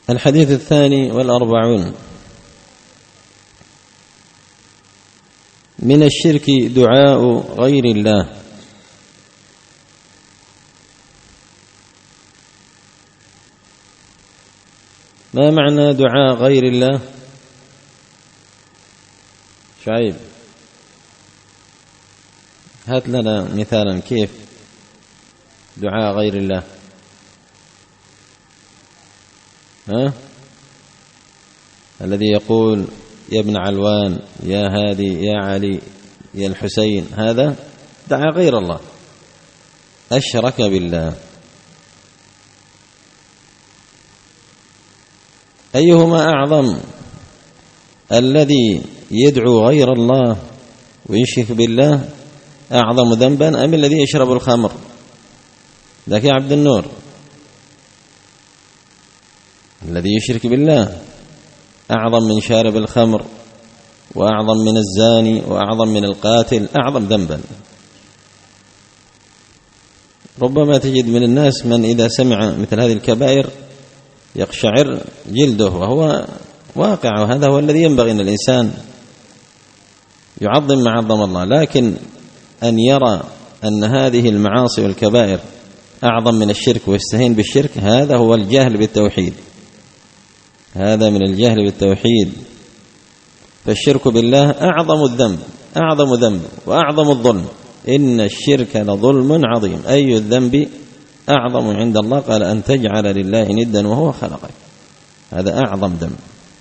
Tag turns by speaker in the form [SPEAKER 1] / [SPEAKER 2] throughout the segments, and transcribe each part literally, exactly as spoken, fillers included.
[SPEAKER 1] الحديث الثاني والأربعون: من الشرك دعاء غير الله. ما معنى دعاء غير الله؟ شعيب، هات لنا مثالا كيف دعاء غير الله. ها؟ الذي يقول يا ابن علوان، يا هادي، يا علي، يا الحسين، هذا دعا غير الله، أشرك بالله. أيهما أعظم، الذي يدعو غير الله ويشرك بالله أعظم ذنبا أم الذي يشرب الخمر؟ ذاك يا عبد النور، الذي يشرك بالله أعظم من شارب الخمر، وأعظم من الزاني، وأعظم من القاتل، أعظم ذنبا. ربما تجد من الناس من إذا سمع مثل هذه الكبائر يقشعر جلده، وهو واقع، وهذا هو الذي ينبغي أن الإنسان يعظم ما عظم الله. لكن أن يرى أن هذه المعاصي والكبائر أعظم من الشرك ويستهين بالشرك، هذا هو الجهل بالتوحيد، هذا من الجهل بالتوحيد. فالشرك بالله أعظم الذنب، أعظم ذنب وأعظم الظلم. إن الشرك لظلم عظيم. أي الذنب أعظم عند الله؟ قال أن تجعل لله ندا وهو خلقك، هذا أعظم ذنب.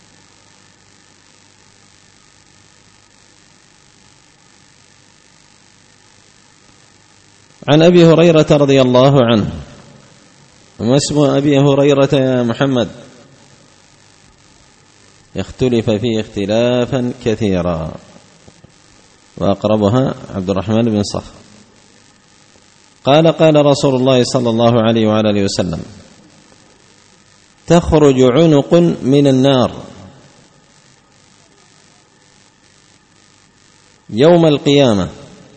[SPEAKER 1] عن أبي هريرة رضي الله عنه. وما اسم أبي هريرة يا محمد؟ يختلف فيه اختلافا كثيرا، وأقربها عبد الرحمن بن صخر. قال قال رسول الله صلى الله عليه وعلى آله وسلم: تخرج عنق من النار يوم القيامة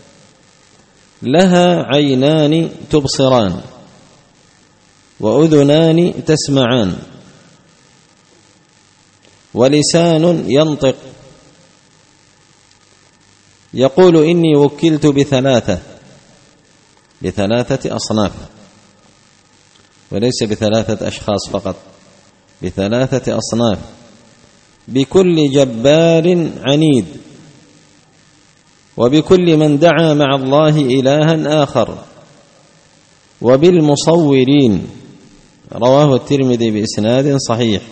[SPEAKER 1] لها عينان تبصران وأذنان تسمعان ولسان ينطق، يقول إني وكلت بثلاثة، بثلاثة أصناف، وليس بثلاثة أشخاص فقط، بثلاثة أصناف: بكل جبار عنيد، وبكل من دعا مع الله إلها آخر، وبالمصورين. رواه الترمذي بإسناد صحيح،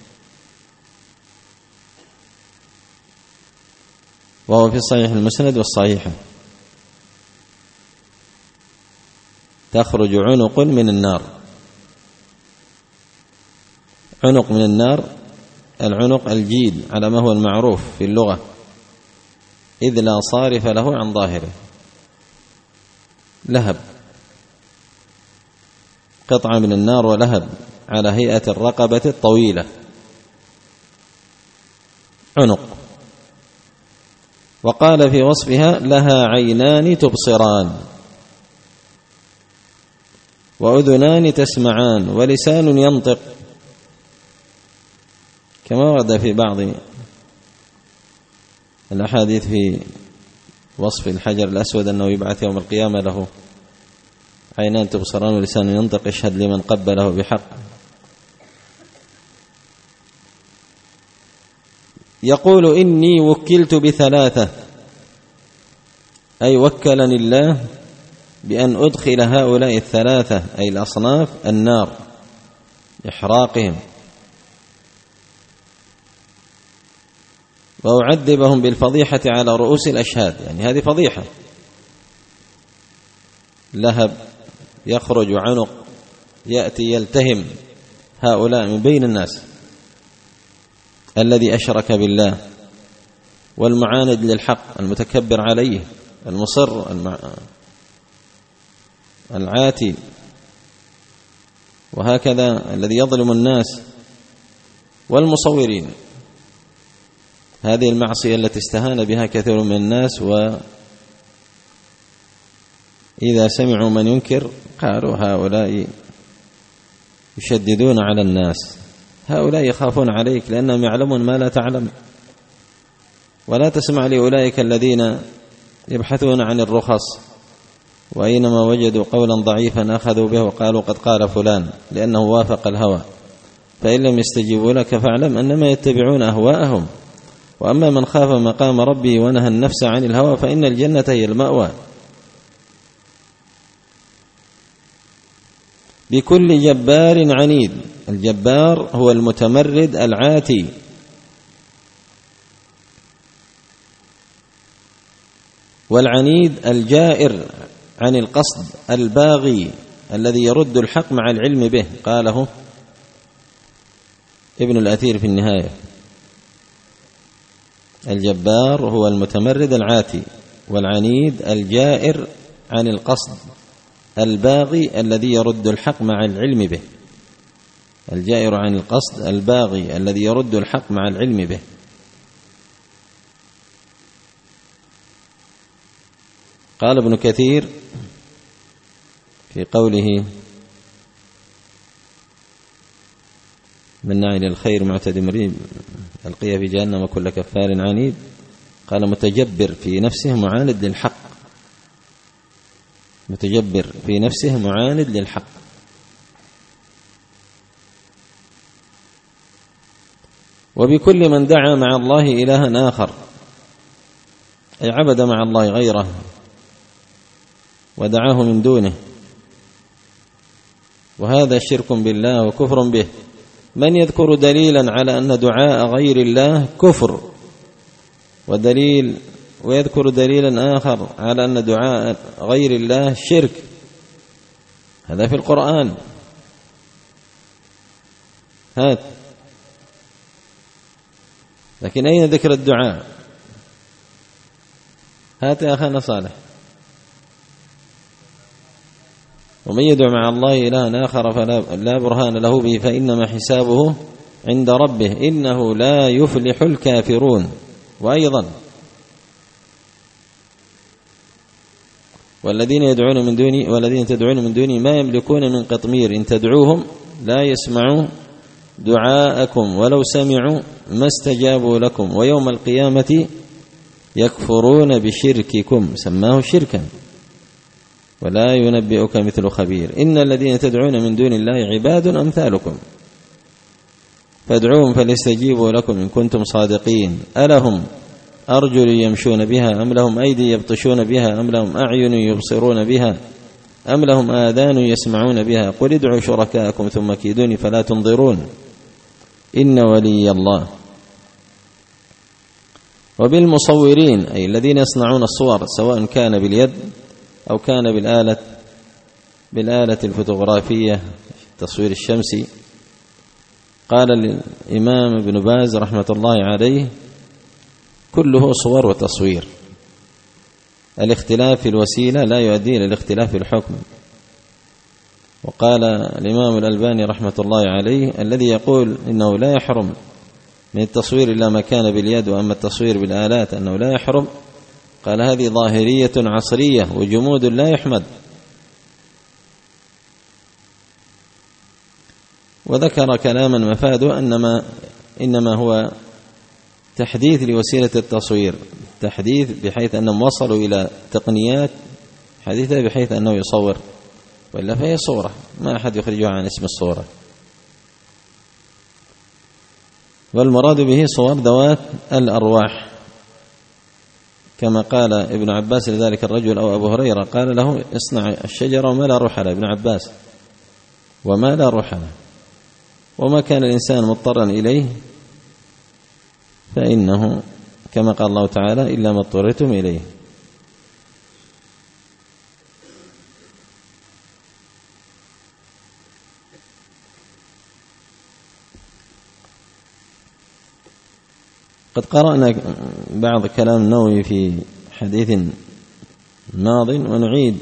[SPEAKER 1] وهو في صحيح المسند والصحيحة. تخرج عنق من النار. عنق من النار، العنق الجيد على ما هو المعروف في اللغة، إذ لا صارف له عن ظاهره، لهب، قطعة من النار ولهب على هيئة الرقبة الطويلة، عنق. وقال في وصفها: لها عينان تبصران وأذنان تسمعان ولسان ينطق، كما ورد في بعض الأحاديث في وصف الحجر الأسود أنه يبعث يوم القيامة له عينان تبصران ولسان ينطق، يشهد لمن قبله بحق. يقول إني وكلت بثلاثة، أي وكلني الله بأن أدخل هؤلاء الثلاثة أي الأصناف النار إحراقهم، وأعذبهم بالفضيحة على رؤوس الأشهاد. يعني هذه فضيحة، لهب يخرج عنق يأتي يلتهم هؤلاء من بين الناس، الذي أشرك بالله والمعاند للحق المتكبر عليه المصر العاتي، وهكذا الذي يظلم الناس، والمصورين. هذه المعصية التي استهان بها كثير من الناس، وإذا سمعوا من ينكر قالوا هؤلاء يشددون على الناس. هؤلاء يخافون عليك لأنهم يعلمون ما لا تعلم. ولا تسمع لأولئك الذين يبحثون عن الرخص، وأينما وجدوا قولا ضعيفا أخذوا به وقالوا قد قال فلان لأنه وافق الهوى. فإن لم يستجيبوا لك فاعلم أنما يتبعون أهواءهم. وأما من خاف مقام ربه ونهى النفس عن الهوى فإن الجنة هي المأوى. بكل جبار عنيد. الجبار هو المتمرد العاتي، والعنيد الجائر عن القصد الباغي الذي يرد الحق مع العلم به. قاله ابن الأثير في النهاية: الجبار هو المتمرد العاتي، والعنيد الجائر عن القصد الباغي الذي يرد الحق مع العلم به. الجائر عن القصد الباغي الذي يرد الحق مع العلم به. قال ابن كثير في قوله: مناع للخير معتد مريب ألقي في جهنم كل كفار عنيد. قال: متجبر في نفسه معاند للحق. متجبر في نفسه معاند للحق. وبكل من دعا مع الله إلها آخر، أي عبد مع الله غيره ودعاه من دونه، وهذا شرك بالله وكفر به. من يذكر دليلا على أن دعاء غير الله كفر، ودليل ويذكر دليلا آخر على أن دعاء غير الله شرك، هذا في القرآن. هات، لكن أين ذكر الدعاء؟ هات يا أخانا صالح. ومن يدعو مع الله إلها آخر فلا برهان له به فإنما حسابه عند ربه إنه لا يفلح الكافرون. وأيضا: والذين يدعون من دوني والذين تدعون من دوني ما يملكون من قطمير إن تدعوهم لا يسمعوا دعاءكم ولو سمعوا ما استجابوا لكم ويوم القيامة يكفرون بشرككم. سماه شركا. ولا ينبئك مثل خبير. إن الذين تدعون من دون الله عباد أمثالكم فادعوهم فليستجيبوا لكم إن كنتم صادقين. ألهم أرجل يمشون بها أم لهم أيدي يبطشون بها أم لهم أعين يبصرون بها أم لهم آذان يسمعون بها قل ادعوا شركاءكم ثم كيدوني فلا تنظرون إن ولي الله. وبالمصورين أي الذين يصنعون الصور سواء كان باليد أو كان بالآلة بالآلة الفوتوغرافية التصوير الشمسي. قال الإمام ابن باز رحمة الله عليه: كله صور وتصوير. الاختلاف في الوسيلة لا يؤدي إلى الاختلاف في الحكم. وقال الإمام الألباني رحمة الله عليه: الذي يقول إنه لا يحرم من التصوير إلا ما كان باليد وأما التصوير بالآلات أنه لا يحرم، قال هذه ظاهرية عصرية وجمود لا يحمد. وذكر كلاما مفاده أنما إنما هو تحديث لوسيلة التصوير، تحديث بحيث أنهم وصلوا إلى تقنيات حديثة بحيث أنه يصور، وإلا فهي صورة ما أحد يخرجها عن اسم الصورة. والمراد به صور ذوات الأرواح، كما قال ابن عباس لذلك الرجل أو أبو هريرة قال له: اصنع الشجرة وما لا روح له. ابن عباس: وما لا روح له، وما كان الإنسان مضطرا إليه فإنه كما قال الله تعالى: إلا ما اضطررتم إليه. قد قرأنا بعض كلام النووي في حديث ماض ونعيد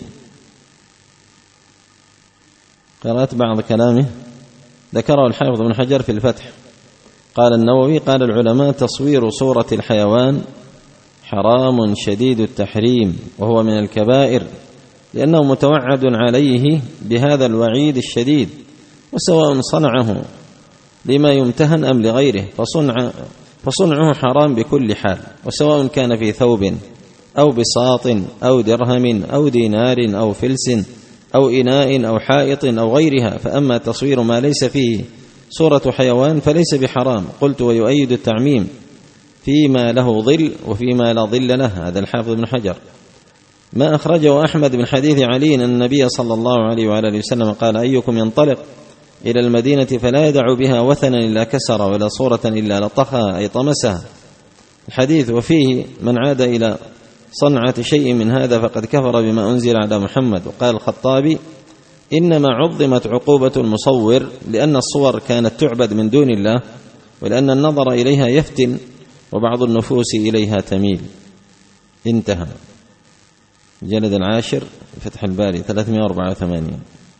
[SPEAKER 1] قرأت بعض كلامه. ذكره الحافظ بن حجر في الفتح. قال النووي: قال العلماء: تصوير صورة الحيوان حرام شديد التحريم وهو من الكبائر، لأنه متوعد عليه بهذا الوعيد الشديد، وسواء صنعه لما يمتهن أم لغيره، فصنع فصنعه حرام بكل حال، وسواء كان في ثوب أو بساط أو درهم أو دينار أو فلس أو إناء أو حائط أو غيرها. فأما تصوير ما ليس فيه صورة حيوان فليس بحرام. قلت: ويؤيد التعميم فيما له ظل وفيما لا ظل له. هذا الحافظ ابن حجر. ما أخرجه أحمد من حديث علي أن النبي صلى الله عليه وآله وسلم قال: أيكم ينطلق إلى المدينة فلا يدع بها وثنا إلا كسر ولا صورة إلا لطخها، أي طمسها. الحديث وفيه: من عاد إلى صنعة شيء من هذا فقد كفر بما أنزل على محمد. وقال الخطابي: إنما عظمت عقوبة المصور لأن الصور كانت تعبد من دون الله، ولأن النظر إليها يفتن، وبعض النفوس إليها تميل. انتهى. الجلد العاشر فتح الباري ثلاثمائة وأربعة وثمانين.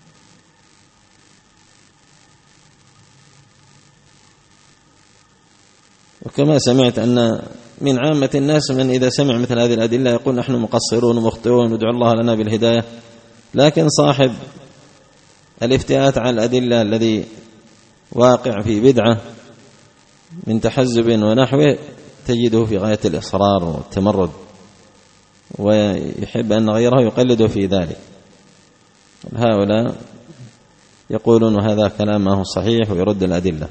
[SPEAKER 1] وكما سمعت أن من عامة الناس من إذا سمع مثل هذه الأدلة يقول: نحن مقصرون ومخطئون وندعو الله لنا بالهداية. لكن صاحب الافتئات على الأدلة الذي واقع في بدعة من تحزب ونحوه تجده في غاية الإصرار والتمرد، ويحب أن غيره يقلده في ذلك. هؤلاء يقولون هذا كلام ما هو صحيح ويرد الأدلة.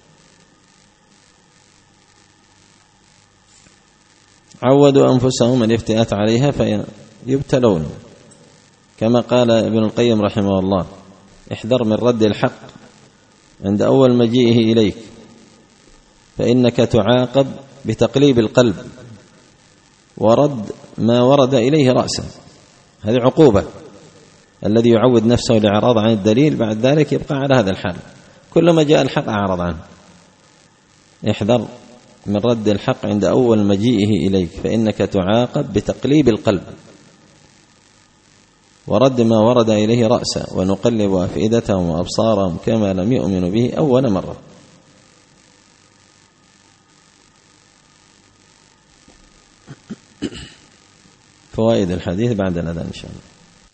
[SPEAKER 1] عودوا أنفسهم الافتئات عليها فيبتلون، كما قال ابن القيم رحمه الله: احذر من رد الحق عند أول مجيئه إليك، فإنك تعاقب بتقليب القلب ورد ما ورد إليه رأسا. هذه عقوبة. الذي يعود نفسه لإعراض عن الدليل بعد ذلك يبقى على هذا الحال، كلما جاء الحق أعرض عنه. احذر من رد الحق عند أول مجيئه إليك، فإنك تعاقب بتقليب القلب ورد ما ورد إليه رأسا، ونقلب أفئدتهم وأبصارهم كما لم يؤمنوا به أول مرة. فوائد الحديث بعد الأذان إن شاء الله.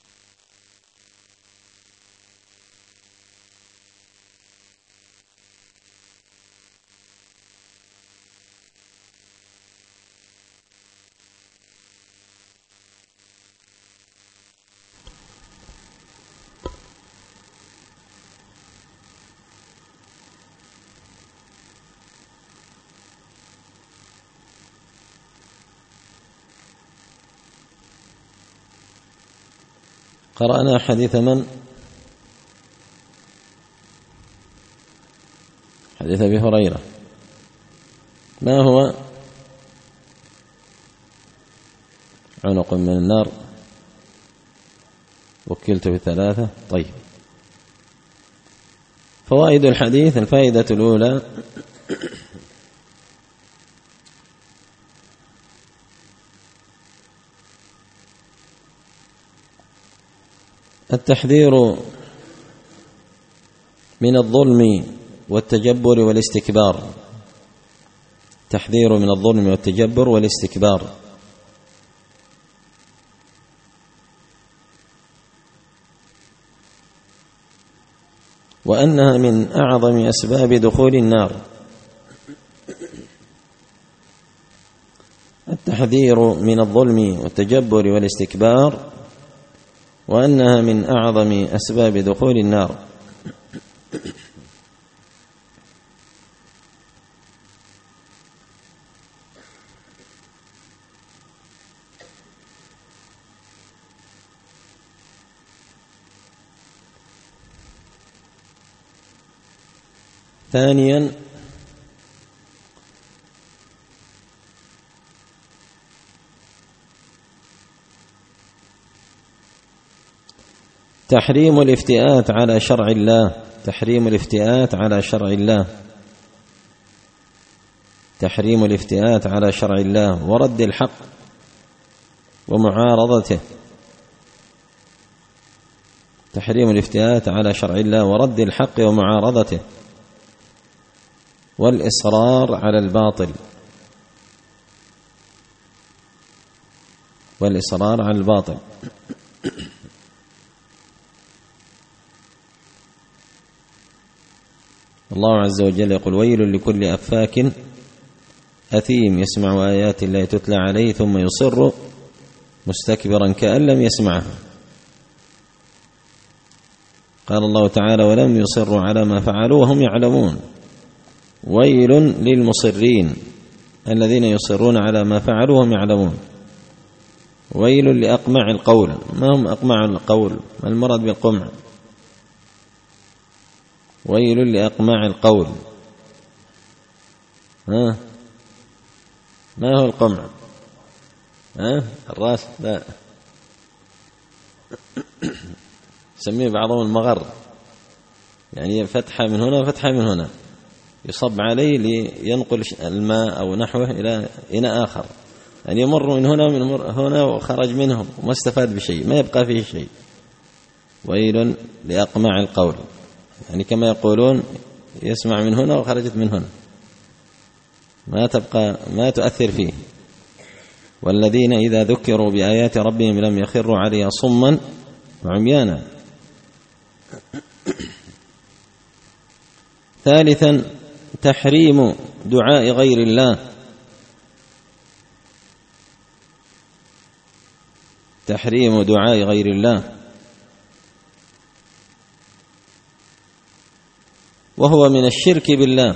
[SPEAKER 1] قرأنا حديث من؟ حديث أبي هريرة. ما هو؟ عنق من النار، وكلت بثلاثة. طيب، فوائد الحديث: الفائدة الأولى: التحذير من الظلم والتجبر والاستكبار. التحذير من الظلم والتجبر والاستكبار. وأنها من أعظم أسباب دخول النار. التحذير من الظلم والتجبر والاستكبار، وأنها من أعظم أسباب دخول النار. ثانيا: تحريم الافتئات على شرع الله. تحريم الافتئات على شرع الله. تحريم الافتئات على شرع الله ورد الحق ومعارضته. تحريم الافتئات على شرع الله ورد الحق ومعارضته، والإصرار على الباطل. والإصرار على الباطل. الله عز وجل يقول ويل لكل أفاك أثيم يسمع آيات الله تتلى عليه ثم يصر مستكبرا كأن لم يسمعها. قال الله تعالى ولم يصروا على ما فعلوا وهم يعلمون. ويل للمصرين الذين يصرون على ما فعلوا وهم يعلمون. ويل لأقمع القول. ما هم أقمع القول؟ ما المراد بالقمع؟ ويل لأقمع القول. ها ما هو القمع؟ ها الراس؟ لا يسميه بعضهم المغر، يعني فتحة من هنا وفتحة من هنا يصب عليه لينقل الماء أو نحوه إلى إناء آخر، يعني يمر من هنا ومن هنا وخرج منهم وما استفاد بشيء، ما يبقى فيه شيء. ويل لأقمع القول، يعني كما يقولون يسمع من هنا وخرجت من هنا، ما تبقى ما تؤثر فيه. والذين إذا ذكروا بآيات ربهم لم يخروا عليها صما وعميانا. ثالثا تحريم دعاء غير الله. تحريم دعاء غير الله وهو من الشرك بالله.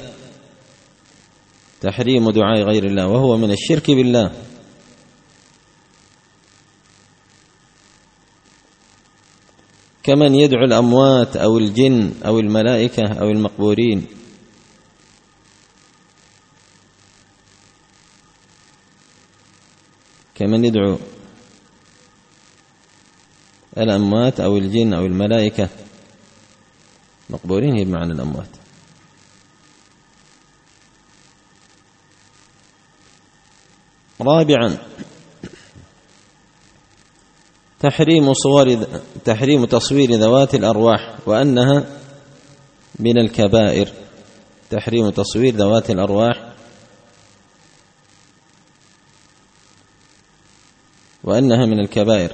[SPEAKER 1] تحريم دعاء غير الله وهو من الشرك بالله. كمن يدعو الأموات أو الجن أو الملائكة أو المقبورين. كمن يدعو الأموات أو الجن أو الملائكة، مقبورين هي بمعنى الأموات. رابعا تحريم صور تحريم تصوير ذوات الأرواح وأنها من الكبائر. تحريم تصوير ذوات الأرواح وأنها من الكبائر.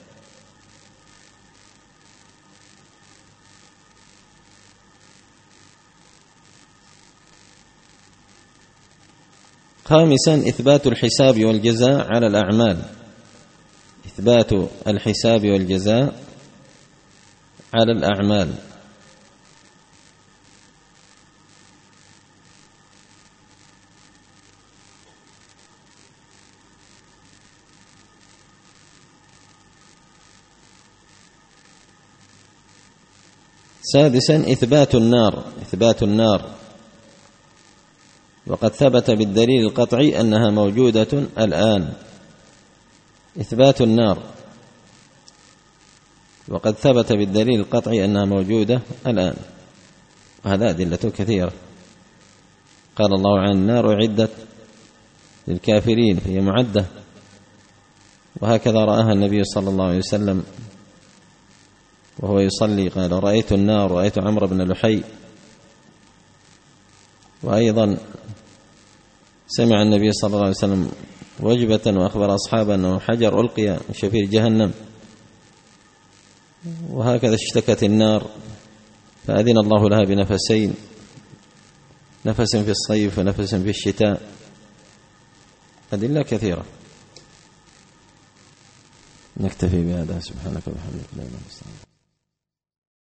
[SPEAKER 1] خامسا إثبات الحساب والجزاء على الأعمال. إثبات الحساب والجزاء على الأعمال. سادسا إثبات النار. إثبات النار وقد ثبت بالدليل القطعي أنها موجودة الآن. إثبات النار وقد ثبت بالدليل القطعي أنها موجودة الآن، وهذا أدلة كثيرة. قال الله عن النار أعدت للكافرين فهي معدة، وهكذا رآها النبي صلى الله عليه وسلم وهو يصلي قال رأيت النار، رأيت عمرو بن لحي. وأيضا سمع النبي صلى الله عليه وسلم وجبة وأخبر أصحابه أنه حجر ألقي من شفير جهنم، وهكذا اشتكت النار فأذن الله لها بنفسين، نفس في الصيف ونفس في الشتاء. أدلة كثيرة. نكتفي بهذا. سبحانك وبحمدك لا إله إلا أنت.